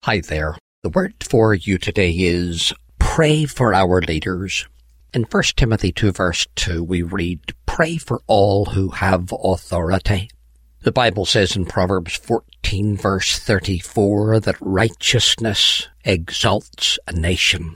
Hi there. The word for you today is pray for our leaders. In 1 Timothy 2 verse 2 we read, pray for all who have authority. The Bible says in Proverbs 14 verse 34 that righteousness exalts a nation.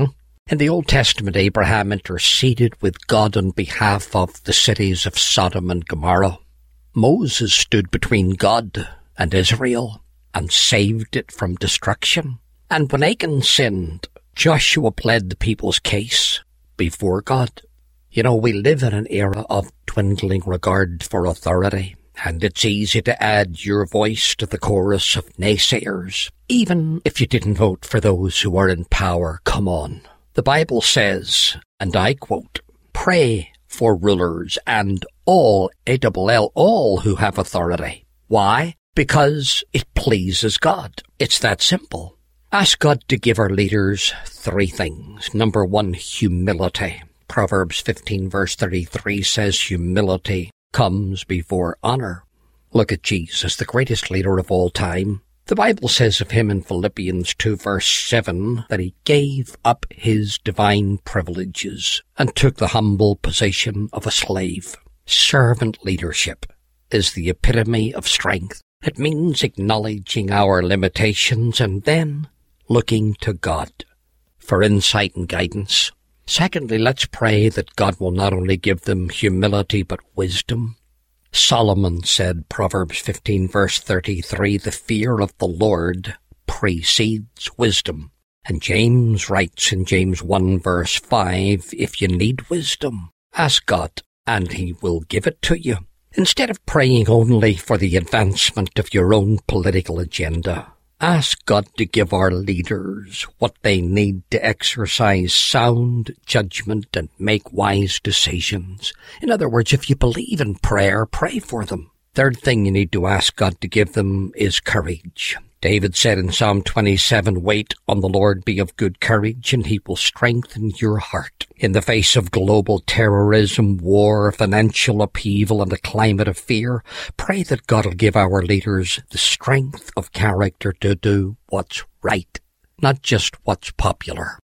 In the Old Testament, Abraham interceded with God on behalf of the cities of Sodom and Gomorrah. Moses stood between God and Israel and saved it from destruction. And when Achan sinned, Joshua pled the people's case before God. You know, we live in an era of dwindling regard for authority, and it's easy to add your voice to the chorus of naysayers, even if you didn't vote for those who are in power. Come on. The Bible says, and I quote, pray for rulers and all, A-double-L, all who have authority. Why? Because it pleases God. It's that simple. Ask God to give our leaders three things. Number one, humility. Proverbs 15 verse 33 says humility comes before honor. Look at Jesus, the greatest leader of all time. The Bible says of him in Philippians 2 verse 7 that he gave up his divine privileges and took the humble position of a slave. Servant leadership is the epitome of strength. It means acknowledging our limitations and then looking to God for insight and guidance. Secondly, let's pray that God will not only give them humility but wisdom. Solomon said, Proverbs 15 verse 33, the fear of the Lord precedes wisdom. And James writes in James 1 verse 5, if you need wisdom, ask God and he will give it to you. Instead of praying only for the advancement of your own political agenda, ask God to give our leaders what they need to exercise sound judgment and make wise decisions. In other words, if you believe in prayer, pray for them. Third thing you need to ask God to give them is courage. David said in Psalm 27, wait on the Lord, be of good courage, and he will strengthen your heart. In the face of global terrorism, war, financial upheaval, and a climate of fear, pray that God will give our leaders the strength of character to do what's right, not just what's popular.